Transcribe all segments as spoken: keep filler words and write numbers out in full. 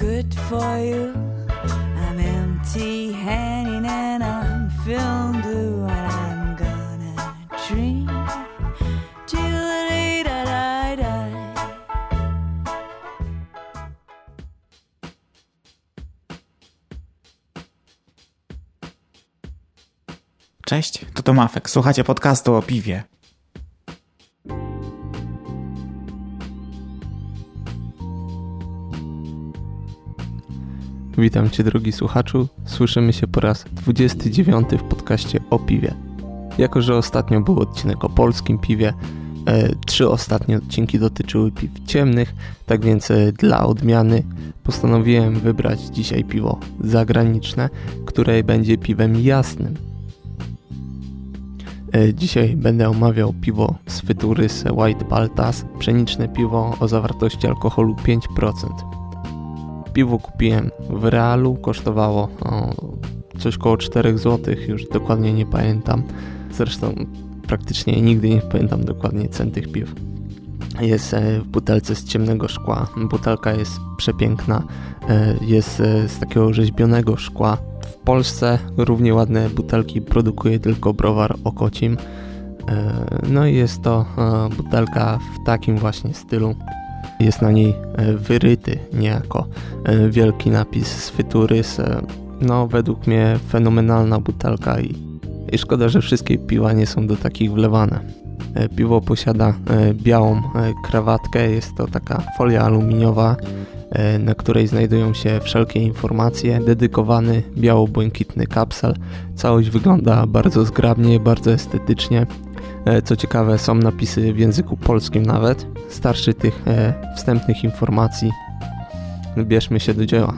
good for you. I'm empty-handed and I'm feeling blue, and I'm gonna dream till the day that I die. Cześć, to Tomafek. Słuchacie podcastu o piwie. Witam Cię, drogi słuchaczu. Słyszymy się po raz dwudziesty dziewiąty w podcaście o piwie. Jako że ostatnio był odcinek o polskim piwie, e, trzy ostatnie odcinki dotyczyły piw ciemnych, tak więc e, dla odmiany postanowiłem wybrać dzisiaj piwo zagraniczne, które będzie piwem jasnym. E, dzisiaj będę omawiał piwo z Futurys White Baltas, pszeniczne piwo o zawartości alkoholu pięć procent. Piwo kupiłem w realu, kosztowało o, coś koło cztery złote, już dokładnie nie pamiętam. Zresztą praktycznie nigdy nie pamiętam dokładnie cen tych piw. Jest w butelce z ciemnego szkła. Butelka jest przepiękna. Jest z takiego rzeźbionego szkła. W Polsce równie ładne butelki produkuje tylko browar Okocim. No i jest to butelka w takim właśnie stylu. Jest na niej wyryty niejako wielki napis z Futurys. No, według mnie fenomenalna butelka i, i szkoda, że wszystkie piwa nie są do takich wlewane. Piwo posiada białą krawatkę, jest to taka folia aluminiowa, na której znajdują się wszelkie informacje, dedykowany biało-błękitny kapsel. Całość wygląda bardzo zgrabnie, bardzo estetycznie. Co ciekawe, są napisy w języku polskim nawet. Starszy tych e, wstępnych informacji. Bierzmy się do dzieła.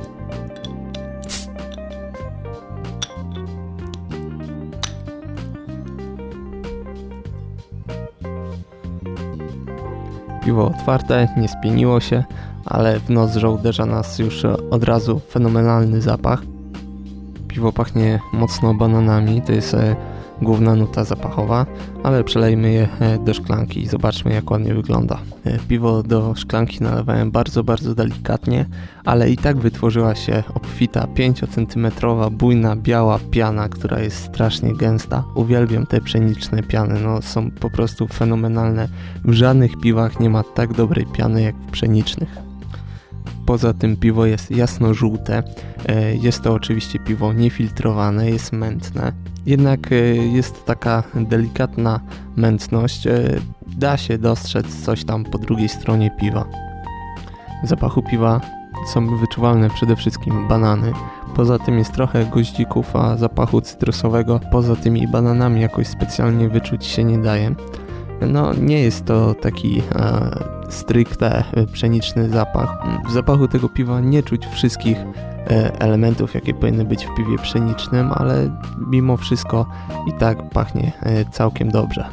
Piwo otwarte, nie spieniło się, ale w nozdrza uderza nas już od razu fenomenalny zapach. Piwo pachnie mocno bananami, to jest e, główna nuta zapachowa, ale przelejmy je do szklanki i zobaczmy, jak ładnie wygląda. Piwo do szklanki nalewałem bardzo, bardzo delikatnie, ale i tak wytworzyła się obfita pięciocentymetrowa, bujna, biała piana, która jest strasznie gęsta. Uwielbiam te pszeniczne piany, no są po prostu fenomenalne. W żadnych piwach nie ma tak dobrej piany jak w pszenicznych. Poza tym piwo jest jasno-żółte, jest to oczywiście piwo niefiltrowane, jest mętne, jednak jest taka delikatna mętność, da się dostrzec coś tam po drugiej stronie piwa. W zapachu piwa są wyczuwalne przede wszystkim banany, poza tym jest trochę goździków, a zapachu cytrusowego poza tymi bananami jakoś specjalnie wyczuć się nie daje. No nie jest to taki e, stricte pszeniczny zapach. W zapachu tego piwa nie czuć wszystkich e, elementów, jakie powinny być w piwie pszenicznym, ale mimo wszystko i tak pachnie e, całkiem dobrze.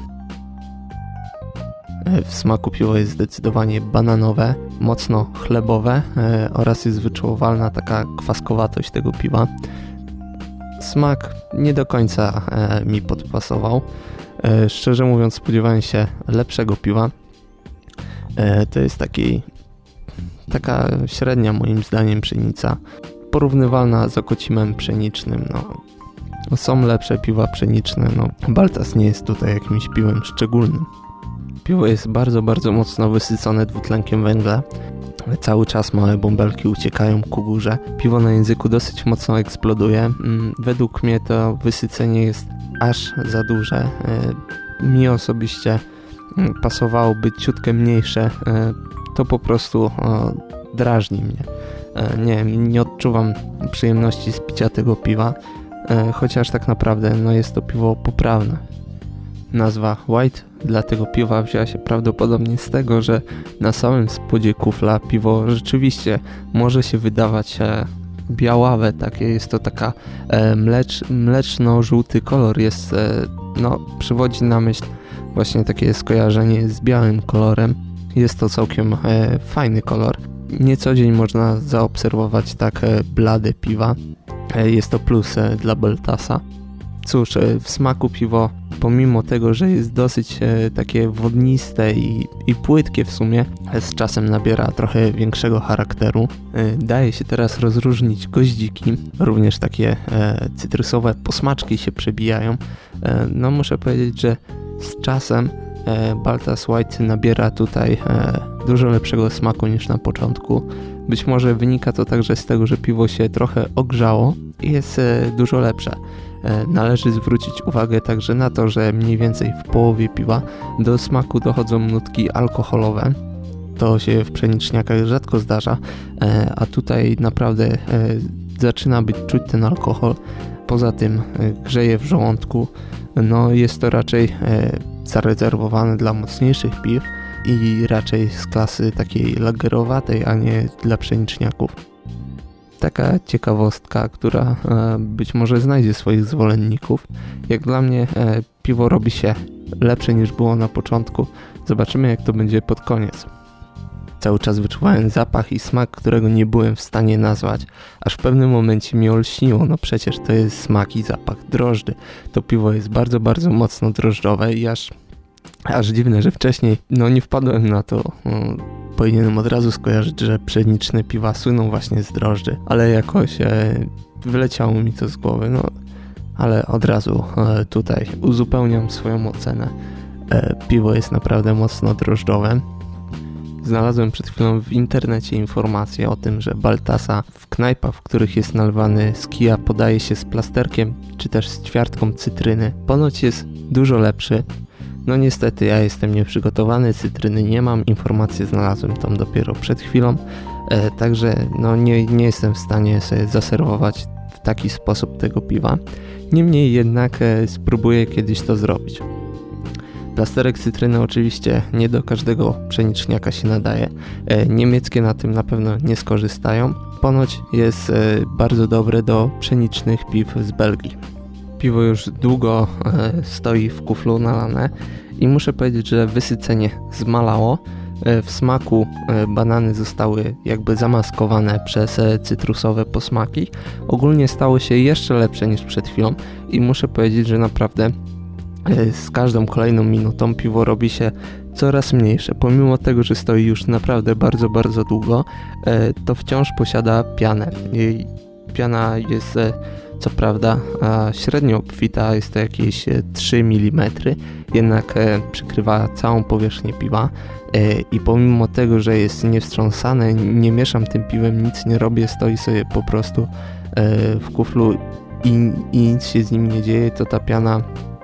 E, w smaku piwo jest zdecydowanie bananowe, mocno chlebowe e, oraz jest wyczuwalna taka kwaskowatość tego piwa. Smak nie do końca e, mi podpasował. E, szczerze mówiąc, spodziewałem się lepszego piwa. E, to jest taki, taka średnia moim zdaniem pszenica, porównywalna z Okocimem pszenicznym. No, są lepsze piwa pszeniczne, no Baltas nie jest tutaj jakimś piwem szczególnym. Piwo jest bardzo, bardzo mocno wysycone dwutlenkiem węgla. Cały czas małe bąbelki uciekają ku górze. Piwo na języku dosyć mocno eksploduje. Według mnie to wysycenie jest aż za duże. Mi osobiście pasowało być ciutkę mniejsze. To po prostu drażni mnie. Nie, nie odczuwam przyjemności z picia tego piwa, chociaż tak naprawdę no jest to piwo poprawne. Nazwa White dla tego piwa wzięła się prawdopodobnie z tego, że na samym spodzie kufla piwo rzeczywiście może się wydawać białawe, takie jest to taka e, mlecz, mleczno-żółty kolor, jest, e, no, przywodzi na myśl właśnie takie skojarzenie z białym kolorem. Jest to całkiem e, fajny kolor. Nie co dzień można zaobserwować tak e, blade piwa. E, jest to plus e, dla Baltasa. Cóż, w smaku piwo, pomimo tego, że jest dosyć takie wodniste i, i płytkie w sumie, z czasem nabiera trochę większego charakteru. Daje się teraz rozróżnić goździki, również takie cytrusowe posmaczki się przebijają. No muszę powiedzieć, że z czasem Baltas White nabiera tutaj dużo lepszego smaku niż na początku. Być może wynika to także z tego, że piwo się trochę ogrzało i jest dużo lepsze. Należy zwrócić uwagę także na to, że mniej więcej w połowie piwa do smaku dochodzą nutki alkoholowe. To się w pszeniczniakach rzadko zdarza, a tutaj naprawdę zaczyna być czuć ten alkohol. Poza tym grzeje w żołądku. No jest to raczej zarezerwowane dla mocniejszych piw i raczej z klasy takiej lagerowatej, a nie dla pszeniczniaków. Taka ciekawostka, która być może znajdzie swoich zwolenników. Jak dla mnie piwo robi się lepsze niż było na początku. Zobaczymy, jak to będzie pod koniec. Cały czas wyczuwałem zapach i smak, którego nie byłem w stanie nazwać. Aż w pewnym momencie mi olśniło, no przecież to jest smak i zapach drożdży. To piwo jest bardzo, bardzo mocno drożdżowe i aż, aż dziwne, że wcześniej no nie wpadłem na to. No, powinienem od razu skojarzyć, że pszeniczne piwa słyną właśnie z drożdży, ale jakoś e, wyleciało mi to z głowy, no ale od razu e, tutaj uzupełniam swoją ocenę. E, piwo jest naprawdę mocno drożdżowe. Znalazłem przed chwilą w internecie informację o tym, że Baltasa w knajpach, w których jest nalewany z kija, podaje się z plasterkiem czy też z ćwiartką cytryny. Ponoć jest dużo lepszy. No niestety ja jestem nieprzygotowany, cytryny nie mam, informację znalazłem tam dopiero przed chwilą, e, także no nie, nie jestem w stanie sobie zaserwować w taki sposób tego piwa. Niemniej jednak e, spróbuję kiedyś to zrobić. Plasterek cytryny oczywiście nie do każdego pszeniczniaka się nadaje. E, niemieckie na tym na pewno nie skorzystają. Ponoć jest e, bardzo dobre do pszenicznych piw z Belgii. Piwo już długo e, stoi w kuflu nalane i muszę powiedzieć, że wysycenie zmalało. E, w smaku e, banany zostały jakby zamaskowane przez e, cytrusowe posmaki. Ogólnie stało się jeszcze lepsze niż przed chwilą i muszę powiedzieć, że naprawdę e, z każdą kolejną minutą piwo robi się coraz mniejsze. Pomimo tego, że stoi już naprawdę bardzo, bardzo długo, e, to wciąż posiada pianę. Jej piana jest e, co prawda średnio obfita, jest to jakieś trzy milimetry, jednak przykrywa całą powierzchnię piwa i pomimo tego, że jest niewstrząsane, nie mieszam tym piwem, nic nie robię, stoi sobie po prostu w kuflu i, i nic się z nim nie dzieje, to ta piana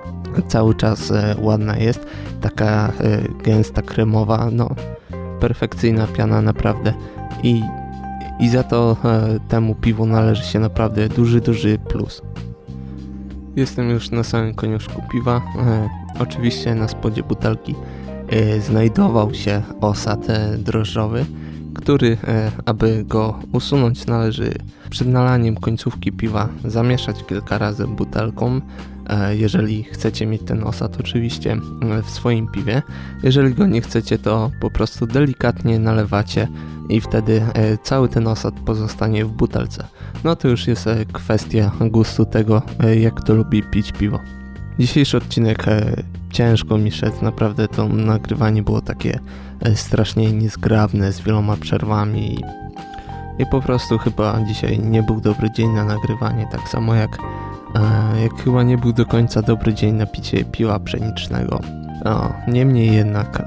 cały czas ładna jest, taka gęsta, kremowa, no perfekcyjna piana naprawdę i I za to e, temu piwu należy się naprawdę duży, duży plus. Jestem już na samym koniuszku piwa. E, oczywiście na spodzie butelki e, znajdował się osad e, drożdżowy, który, e, aby go usunąć, należy przed nalaniem końcówki piwa zamieszać kilka razy butelką. E, jeżeli chcecie mieć ten osad oczywiście e, w swoim piwie. Jeżeli go nie chcecie, to po prostu delikatnie nalewacie i wtedy e, cały ten osad pozostanie w butelce. No to już jest e, kwestia gustu tego, e, jak kto lubi pić piwo. Dzisiejszy odcinek e, ciężko mi szedł, naprawdę to nagrywanie było takie e, strasznie niezgrabne, z wieloma przerwami i, i po prostu chyba dzisiaj nie był dobry dzień na nagrywanie, tak samo jak, e, jak chyba nie był do końca dobry dzień na picie piwa pszenicznego. No, niemniej jednak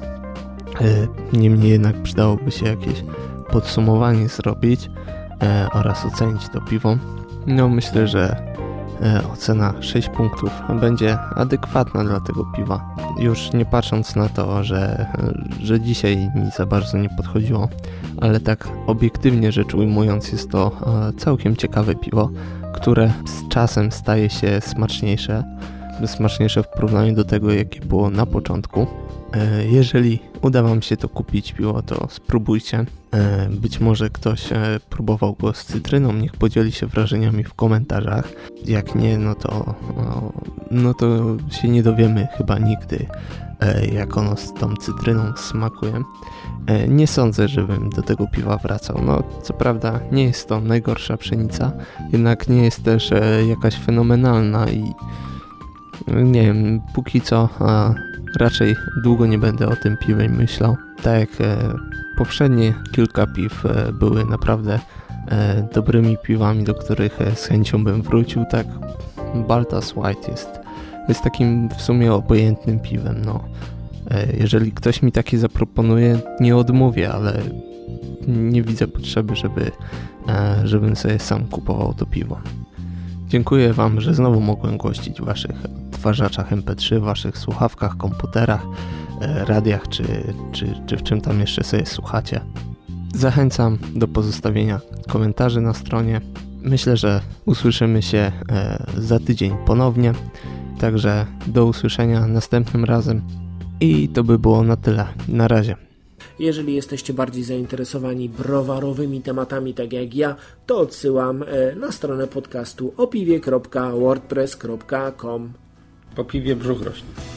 e, niemniej jednak przydałoby się jakieś podsumowanie zrobić e, oraz ocenić to piwo. No myślę, że E, ocena sześć punktów będzie adekwatna dla tego piwa. Już nie patrząc na to, że, że dzisiaj mi za bardzo nie podchodziło, ale tak obiektywnie rzecz ujmując, jest to e, całkiem ciekawe piwo, które z czasem staje się smaczniejsze. Smaczniejsze w porównaniu do tego, jakie było na początku. Jeżeli uda wam się to kupić piwo, to spróbujcie. Być może ktoś próbował go z cytryną, niech podzieli się wrażeniami w komentarzach. Jak nie, no to, no to się nie dowiemy chyba nigdy, jak ono z tą cytryną smakuje. Nie sądzę, żebym do tego piwa wracał. No, co prawda nie jest to najgorsza pszenica, jednak nie jest też jakaś fenomenalna i nie wiem, póki co a raczej długo nie będę o tym piwie myślał. Tak jak e, poprzednie kilka piw e, były naprawdę e, dobrymi piwami, do których e, z chęcią bym wrócił, tak Baltas White jest, jest takim w sumie obojętnym piwem. No. E, jeżeli ktoś mi takie zaproponuje, nie odmówię, ale nie widzę potrzeby, żeby, e, żebym sobie sam kupował to piwo. Dziękuję wam, że znowu mogłem gościć w waszych odtwarzaczach em pe trzy, w waszych słuchawkach, komputerach, e, radiach czy, czy, czy w czym tam jeszcze sobie słuchacie. Zachęcam do pozostawienia komentarzy na stronie. Myślę, że usłyszymy się e, za tydzień ponownie. Także do usłyszenia następnym razem. I to by było na tyle. Na razie. Jeżeli jesteście bardziej zainteresowani browarowymi tematami, tak jak ja, to odsyłam na stronę podcastu opiwie kropka wordpress kropka com. Po piwie brzuch rośnie.